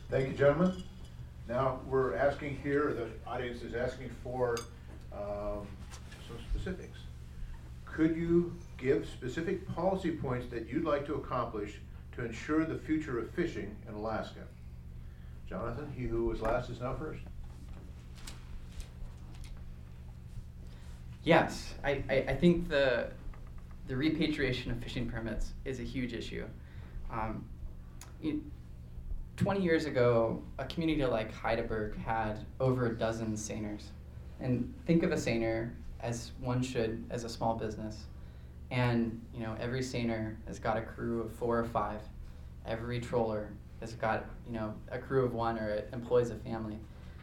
Thank you, gentlemen. Now we're asking here, the audience is asking for some specifics. Could you give specific policy points that you'd like to accomplish to ensure the future of fishing in Alaska? Jonathan, he who was last is now first. Yes, I think the repatriation of fishing permits is a huge issue. 20 years ago, a community like Heidelberg had over a dozen seiners. And think of a seiner as one should as a small business. And every seiner has got a crew of 4 or 5. Every troller has got a crew of 1 or it employs a family.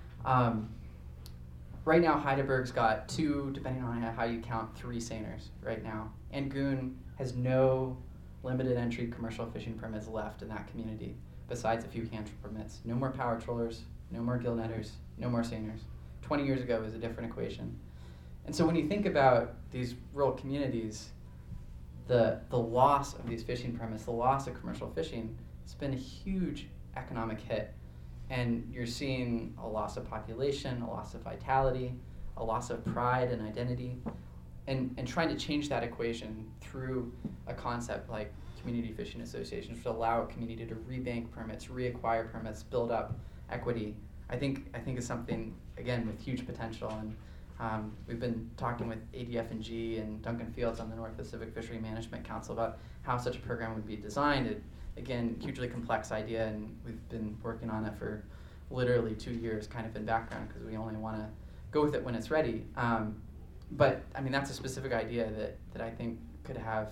Right now, Heidelberg's got 2, depending on how you count, 3 seiners right now. Angoon has no limited entry commercial fishing permits left in that community, besides a few hand permits. No more power trollers, no more gill netters, no more seiners. 20 years ago was a different equation. And so when you think about these rural communities, the loss of these fishing permits, the loss of commercial fishing, it's been a huge economic hit. And you're seeing a loss of population, a loss of vitality, a loss of pride and identity, and trying to change that equation through a concept like community fishing associations, which allow a community to rebank permits, reacquire permits, build up equity. I think is something, again, with huge potential. And we've been talking with ADF&G and Duncan Fields on the North Pacific Fishery Management Council about how such a program would be designed. Again, hugely complex idea, and we've been working on it for literally 2 years, kind of in background, because we only want to go with it when it's ready. But I mean, that's a specific idea that I think could have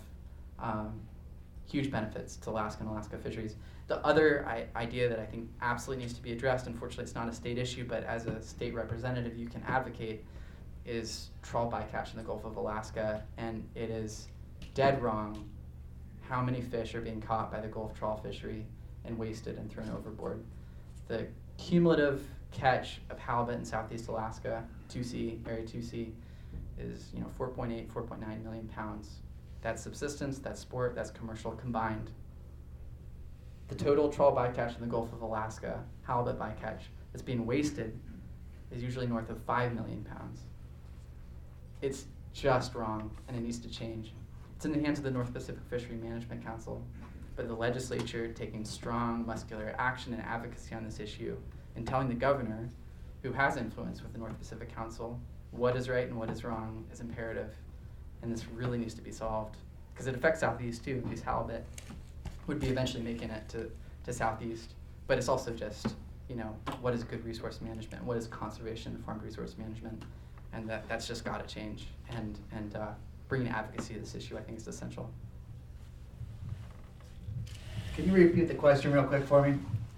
huge benefits to Alaska and Alaska fisheries. The other idea that I think absolutely needs to be addressed, unfortunately it's not a state issue, but as a state representative you can advocate, is trawl bycatch in the Gulf of Alaska. And it is dead wrong how many fish are being caught by the Gulf trawl fishery and wasted and thrown overboard. The cumulative catch of halibut in Southeast Alaska, 2C, Area 2C, is 4.8, 4.9 million pounds. That's subsistence, that's sport, that's commercial combined. The total trawl bycatch in the Gulf of Alaska, halibut bycatch, that's being wasted is usually north of 5 million pounds. It's just wrong, and it needs to change. It's in the hands of the North Pacific Fishery Management Council, but the legislature taking strong, muscular action and advocacy on this issue and telling the governor, who has influence with the North Pacific Council, what is right and what is wrong is imperative. And this really needs to be solved, because it affects Southeast too. These halibut would be eventually making it to Southeast, but it's also just, what is good resource management? What is conservation, farmed resource management? And that's just got to change. And bringing advocacy to this issue, I think, is essential. Can you repeat the question real quick for me?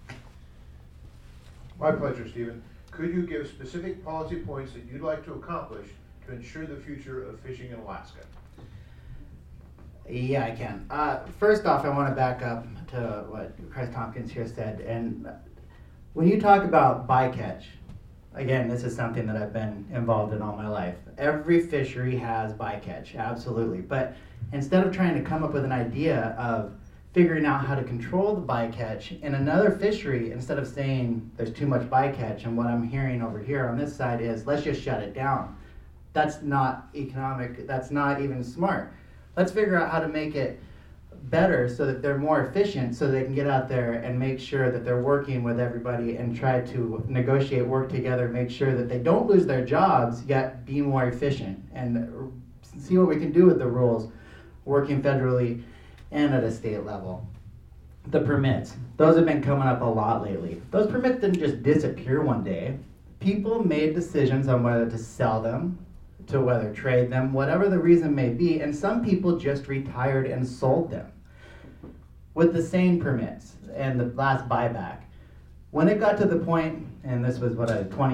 My pleasure, Stephen. Could you give specific policy points that you'd like to accomplish to ensure the future of fishing in Alaska? Yeah, I can. First off, I want to back up to what Chris Tompkins here said. And when you talk about bycatch, again, this is something that I've been involved in all my life. Every fishery has bycatch, absolutely. But instead of trying to come up with an idea of figuring out how to control the bycatch in another fishery, instead of saying there's too much bycatch, and what I'm hearing over here on this side is let's just shut it down. That's not economic, that's not even smart. Let's figure out how to make it better so that they're more efficient, so they can get out there and make sure that they're working with everybody and try to negotiate, work together, make sure that they don't lose their jobs, yet be more efficient, and see what we can do with the rules, working federally and at a state level. The permits, those have been coming up a lot lately. Those permits didn't just disappear one day. People made decisions on whether to sell them, to whether trade them, whatever the reason may be, and some people just retired and sold them. With the seine permits and the last buyback, when it got to the point, and this was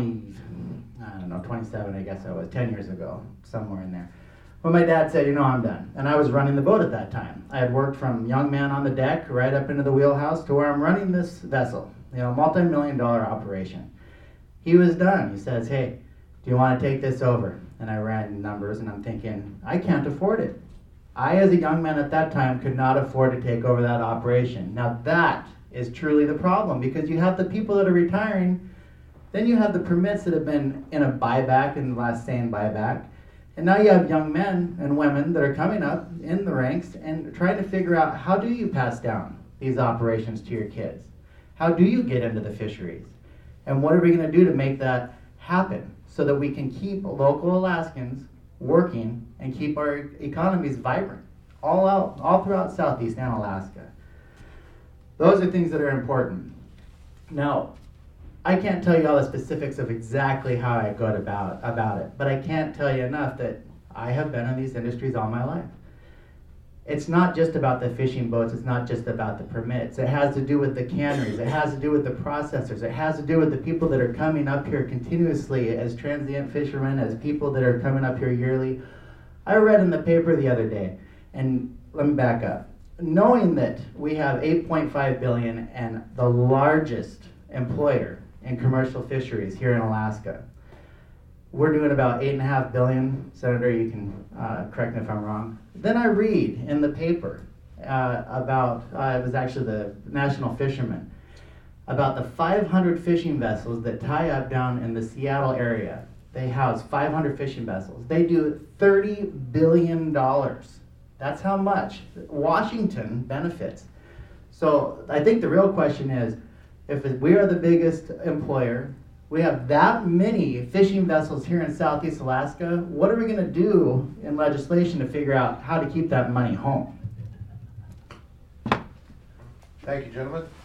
27, I guess I was, 10 years ago, somewhere in there, when my dad said, I'm done. And I was running the boat at that time. I had worked from young man on the deck right up into the wheelhouse to where I'm running this vessel, multi-million-dollar operation. He was done. He says, hey, do you want to take this over? And I ran numbers, and I'm thinking, I can't afford it. I, as a young man at that time, could not afford to take over that operation. Now that is truly the problem, because you have the people that are retiring, then you have the permits that have been in a buyback and last saying buyback, and now you have young men and women that are coming up in the ranks and trying to figure out, how do you pass down these operations to your kids? How do you get into the fisheries? And what are we going to do to make that happen so that we can keep local Alaskans working and keep our economies vibrant all throughout Southeast and Alaska? Those are things that are important. Now, I can't tell you all the specifics of exactly how I go about it, but I can't tell you enough that I have been in these industries all my life. It's not just about the fishing boats, it's not just about the permits. It has to do with the canneries, it has to do with the processors, it has to do with the people that are coming up here continuously as transient fishermen, as people that are coming up here yearly. I read in the paper the other day, and let me back up. Knowing that we have 8.5 billion and the largest employer in commercial fisheries here in Alaska, we're doing about 8.5 billion. Senator, you can correct me if I'm wrong. Then I read in the paper about, it was actually the National Fisherman, about the 500 fishing vessels that tie up down in the Seattle area. They house 500 fishing vessels. They do $30 billion. That's how much Washington benefits. So I think the real question is, if we are the biggest employer, we have that many fishing vessels here in Southeast Alaska, what are we going to do in legislation to figure out how to keep that money home? Thank you, gentlemen.